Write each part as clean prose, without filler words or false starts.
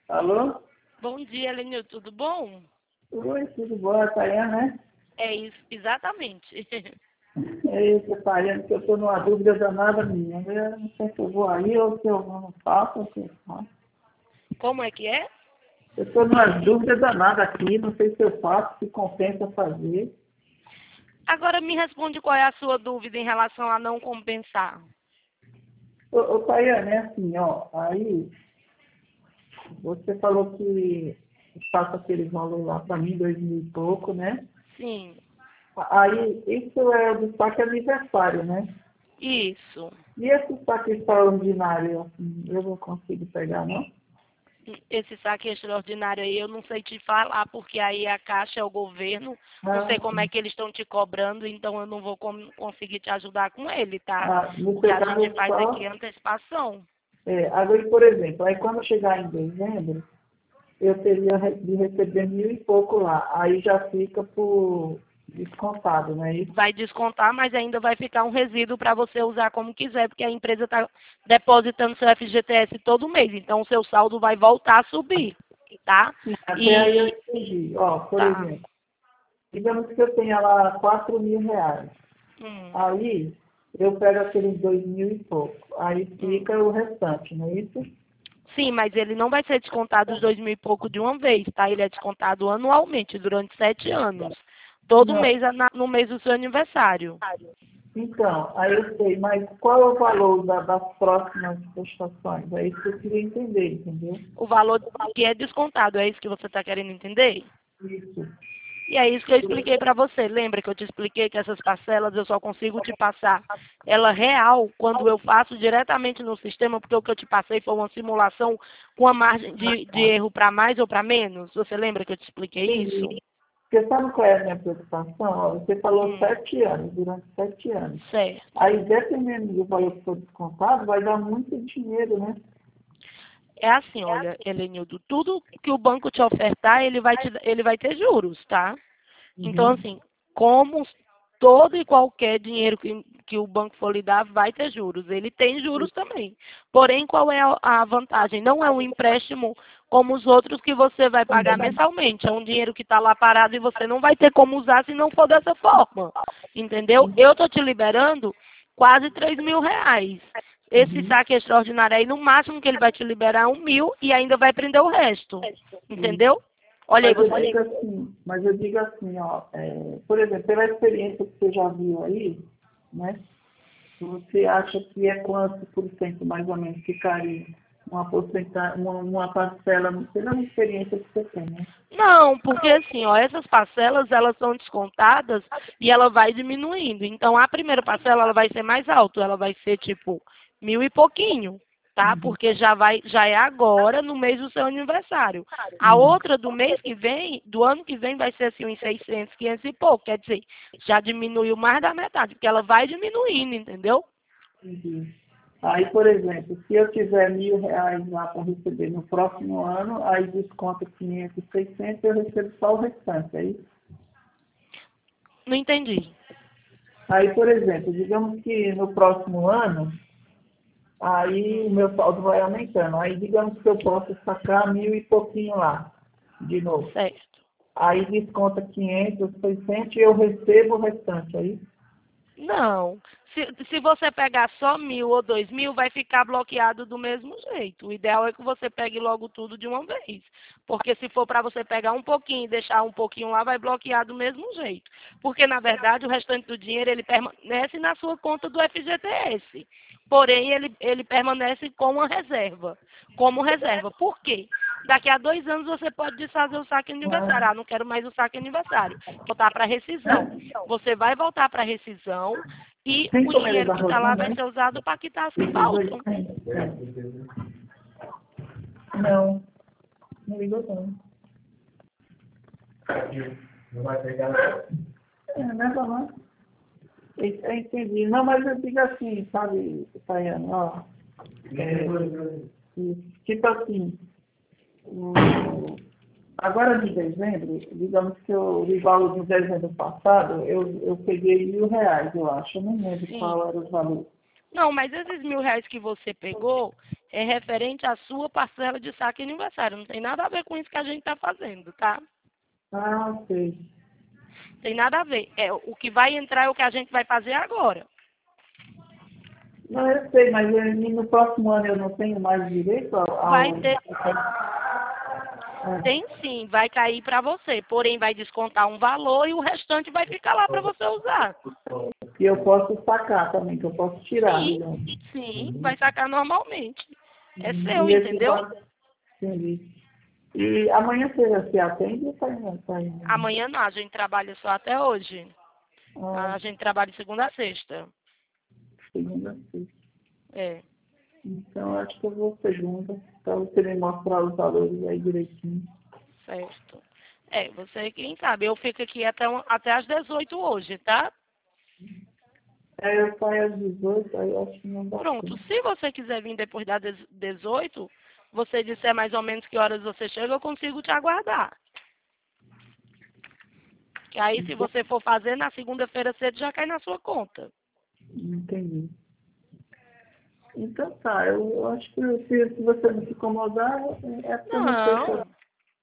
Alô? Bom dia, Lenil, tudo bom? Oi, tudo bom? É Tayane, né? É isso, exatamente. É isso, Tayane, que eu estou numa dúvida danada minha. Eu não sei se eu vou aí ou se eu não faço, ou se eu faço. Como é que é? Eu estou numa dúvida danada aqui, não sei se eu faço, se compensa fazer. Agora me responde qual é a sua dúvida em relação a não compensar. Ô Tayane, é assim, ó, aí você falou que passa aquele valor lá para mim, 2.000 e pouco, né? Sim, Aí, isso é do saque aniversário, né? isso. E esse saque extraordinário, assim, eu não consigo pegar, não? Esse saque extraordinário aí eu não sei te falar, porque aí a Caixa é o governo, não sei Ah, como é que eles estão te cobrando, então eu não vou conseguir te ajudar com ele, tá? no Porque seu a caso gente é faz aqui só. antecipação. Agora, por exemplo, aí quando chegar em dezembro, eu teria de receber 1.000 e pouco lá. Aí já fica por descontado, não é isso? Vai descontar, mas ainda vai ficar um resíduo para você usar como quiser, porque a empresa está depositando seu FGTS todo mês, então o seu saldo vai voltar a subir, tá? Sim, até aí eu E entendi. Ó, por tá. exemplo, digamos que eu tenha lá 4.000 reais. Hum, Aí eu pego aqueles 2.000 e pouco. Aí hum. fica o restante, não é isso? Sim, mas ele não vai ser descontado os 2.000 e pouco de uma vez, tá? Ele é descontado anualmente, durante 7 anos. Todo Não. mês no mês do seu aniversário. Então, aí eu sei, mas qual é o valor das próximas prestações? É isso que eu queria entender, entendeu? O valor que é descontado, é isso que você está querendo entender? Isso. E é isso que eu expliquei para você. Lembra que eu te expliquei que essas parcelas eu só consigo te passar ela real quando eu faço diretamente no sistema, porque o que eu te passei foi uma simulação com a margem de erro para mais ou para menos? Você lembra que eu te expliquei isso? Entendi. Porque sabe qual é a minha preocupação? Ó, você falou Hum, 7 anos, durante 7 anos. certo. Aí, dependendo do valor que for descontado, vai dar muito dinheiro, né? É assim, olha, Helenildo, tudo que o banco te ofertar, ele vai ter juros, tá? Então, Uhum. assim, como todo e qualquer dinheiro que o banco for lhe dar, vai ter juros. Ele tem juros também. Porém, qual é a vantagem? Não é um empréstimo como os outros que você vai pagar mensalmente. É um dinheiro que está lá parado e você não vai ter como usar se não for dessa forma. Entendeu? Eu estou te liberando quase 3.000 reais. Esse Uhum. saque extraordinário aí, no máximo que ele vai te liberar é 1.000 e ainda vai prender o resto. Isso. Entendeu? Olha aí, você. Mas eu digo assim, ó, por exemplo, pela experiência que você já viu aí, né? Você acha que é quanto por cento mais ou menos ficaria uma porcentagem, uma parcela, pela experiência que você tem, né? Não, porque assim, ó, essas parcelas elas são descontadas e ela vai diminuindo. Então a primeira parcela ela vai ser mais alta, ela vai ser tipo 1.000 e pouquinho, tá? Uhum. Porque já é agora no mês do seu aniversário. A Uhum. outra do mês que vem, do ano que vem vai ser assim uns 600, 500 e pouco, quer dizer, já diminuiu mais da metade, porque ela vai diminuindo, entendeu? Entendi. Aí, por exemplo, se eu tiver 1.000 reais lá para receber no próximo ano, aí desconta 500, 600, eu recebo só o restante, é isso? Não entendi. Aí, por exemplo, digamos que no próximo ano, aí o Hum, meu saldo vai aumentando. Aí, digamos que eu posso sacar 1.000 e pouquinho lá, de novo. certo. Aí desconta 500, 600 e eu recebo o restante, aí. Não. Se você pegar só 1.000 ou 2.000, vai ficar bloqueado do mesmo jeito. O ideal é que você pegue logo tudo de uma vez. Porque se for para você pegar um pouquinho e deixar um pouquinho lá, vai bloquear do mesmo jeito. Porque, na verdade, o restante do dinheiro ele permanece na sua conta do FGTS. Porém, ele permanece com uma reserva. Como reserva. Por quê? Daqui a 2 anos você pode desfazer o saque aniversário. Ah, não quero mais o saque aniversário. Voltar para rescisão. Você vai voltar para a rescisão e Tem o como ele dinheiro dar que está lá arroz, vai né? ser usado para quitar as que Esses dois faltam. tem? Não, não ligou não. Não vai pegar? Não é não. Eu entendi. Não, mas eu digo assim, sabe, Tayane, ó. Tipo assim, agora de dezembro, digamos que o valor de dezembro passado, eu peguei 1.000 reais, eu acho. Eu não lembro Sim. qual era o valor. Não, mas esses 1.000 reais que você pegou, é referente à sua parcela de saque aniversário. Não tem nada a ver com isso que a gente está fazendo, tá? Ah, ok. Tem nada a ver. O que vai entrar é o que a gente vai fazer agora. Não, eu sei, mas no próximo ano eu não tenho mais direito Vai ter, É, tem sim, vai cair para você. Porém, vai descontar um valor e o restante vai ficar lá para você usar. que eu posso sacar também, que eu posso tirar, Sim, digamos. sim, vai sacar normalmente. É seu, E esse entendeu? valor, entendi. E amanhã você se atende ou tá indo? Amanhã não, a gente trabalha só até hoje. Ah, A gente trabalha de segunda a sexta. segunda-feira. É, Então, acho que eu vou segunda, para você me mostrar os valores aí direitinho. certo. Você quem sabe. Eu fico aqui até às 18 hoje, tá? É, eu saio às 18, aí eu acho que não dá Pronto. tempo. Se você quiser vir depois das 18, você disser mais ou menos que horas você chega, eu consigo te aguardar. Que aí, se você for fazer, na segunda-feira cedo já cai na sua conta. Entendi. Então tá, eu acho que se você não se incomodar, é porque eu não sei se eu... Não.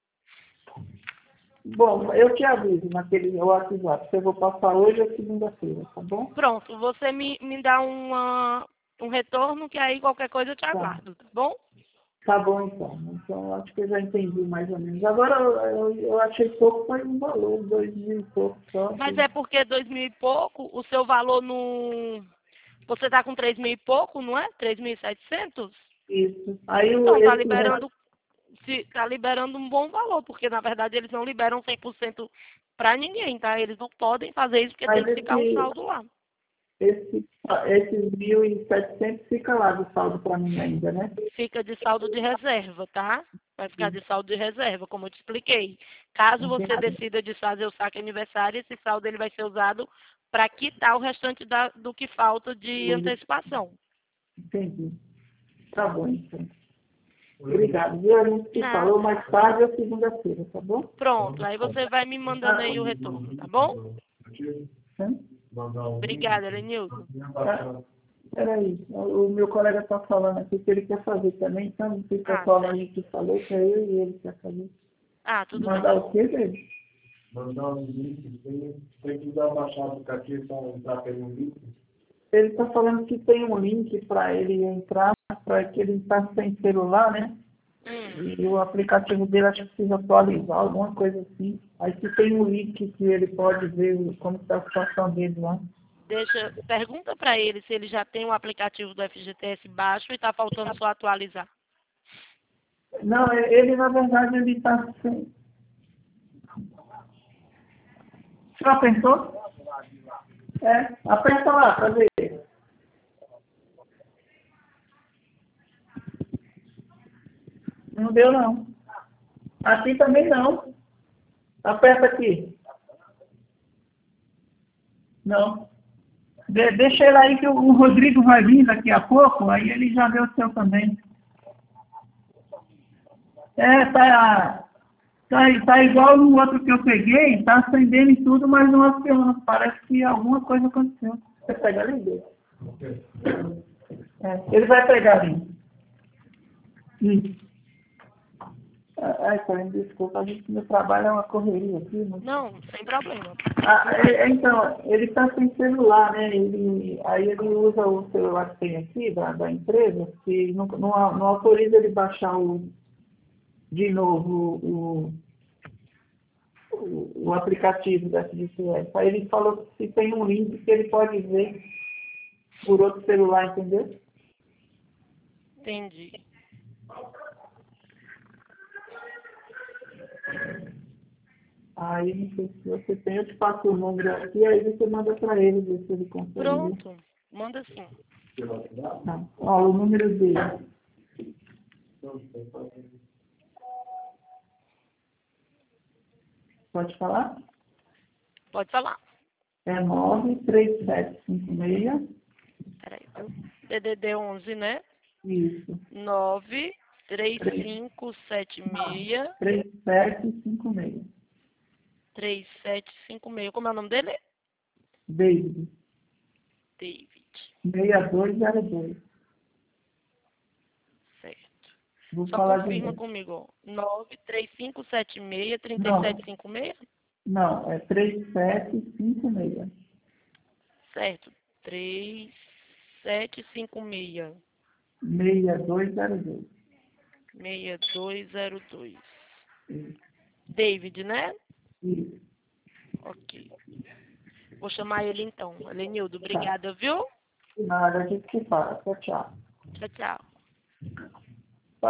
Bom, eu te aviso naquele WhatsApp, se eu vou passar hoje ou segunda-feira, tá bom? Pronto. Você me dá um retorno, que aí qualquer coisa eu te Tá. aguardo, tá bom? Tá bom então. Então eu acho que eu já entendi mais ou menos. Agora eu achei pouco, foi um valor, 2.000 e pouco só. Mas é porque 2.000 e pouco, o seu valor no... Você está com 3.000 e pouco, não é? 3.700. Isso. Aí Então, tá esse resto, liberando, tá liberando um bom valor, porque na verdade eles não liberam 100% para ninguém, tá? Eles não podem fazer isso porque tem mas que ficar um saldo lá. esses 1.700 fica lá de saldo para mim ainda, né? Fica de saldo de reserva, tá? Vai ficar de saldo de reserva, como eu te expliquei. Caso você Entendi. decida desfazer o saque aniversário, esse saldo ele vai ser usado para quitar o restante do que falta de antecipação. Entendi. Tá bom, então. Obrigado. Viu? A gente se falou Nada. mais tarde ou segunda-feira, tá bom? Pronto, aí você vai me mandando aí o retorno, tá bom? Hã? Obrigada, Lenilson. Ah, peraí, o meu colega está falando aqui que ele quer fazer também, então não sei se é Ah, só a certo. gente que falou, que é eu e ele que quer fazer. Ah, tudo bem. Mandar o quê, velho? Mandar um link, tem que dar baixar o aplicativo para entrar pelo link. Ele está falando que tem um link para ele entrar, para que ele está sem celular, né? E o aplicativo dele acho que precisa atualizar, alguma coisa assim. Aí se tem um link que ele pode ver como está a situação dele lá. Pergunta para ele se ele já tem o aplicativo do FGTS baixo e está faltando só atualizar. Não, ele na verdade ele está sem. Já pensou? É, aperta lá para ver. Não deu não. Aqui também não. Aperta aqui. Não. Deixa ele aí que o Rodrigo vai vir daqui a pouco, aí ele já vê o seu também. É, tá igual no outro que eu peguei, tá acendendo e tudo, mas não aciona. Parece que alguma coisa aconteceu. Você pega ali dele. É, ele vai pegar ali. Isso. Ai, Karen, desculpa, a gente no trabalho é uma correria aqui, mas... Não, sem problema. Então, ele está sem celular, né? Aí ele usa o celular que tem aqui, da empresa, que não autoriza ele baixar de novo o aplicativo da FGTS. Aí ele falou que se tem um link que ele pode ver por outro celular, entendeu? Entendi. Aí não sei se você tem, eu te passo o número aqui, aí você manda para ele, ver se ele consegue ver. Pronto. Manda sim. Tá. Ó, o número dele. Pode falar? Pode falar. É 93756. Peraí, viu? DDD 11, né? Isso. 93576 3756. 3756. Como é o nome dele? David. David. 6202. Vou Só falar de confirma novo. comigo. 93576-3756? Não, é 3756. Certo. 3756. 6202. 6202. Isso. David, né? Isso. Ok. Vou chamar ele então. Elenildo, Tá. obrigada, viu? Nada, a gente se fala. Tchau, tchau. Tchau, tchau.